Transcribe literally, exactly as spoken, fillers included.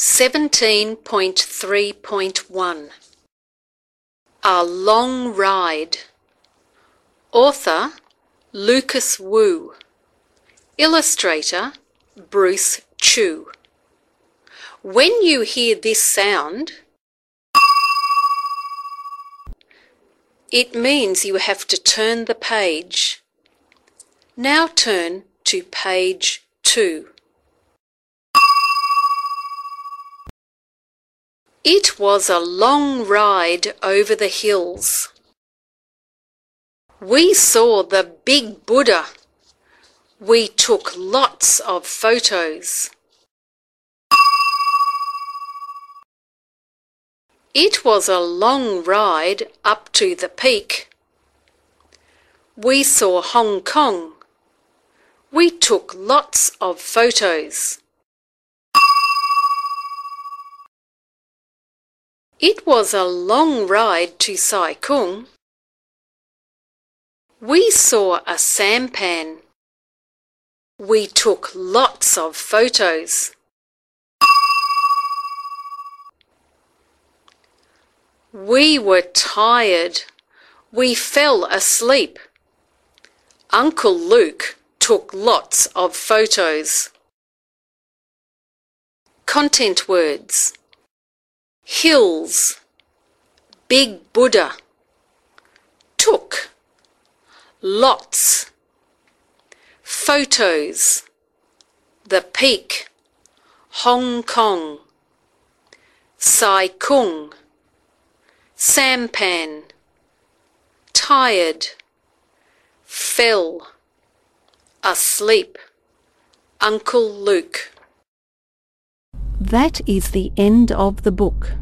seventeen point three point one A Long Ride. Author Lucas Wu. Illustrator Bruce Chu. When you hear this sound, it means you have to turn the page. Now turn to page two. It was a long ride over the hills. We saw the big Buddha. We took lots of photos. It was a long ride up to the peak. We saw Hong Kong. We took lots of photos. It was a long ride to Sai Kung. We saw a sampan. We took lots of photos. We were tired. We fell asleep. Uncle Luke took lots of photos. Content words: hills, big Buddha, took, lots, photos, the peak, Hong Kong, Sai Kung, sampan, tired, fell, asleep, Uncle Luke. That is the end of the book.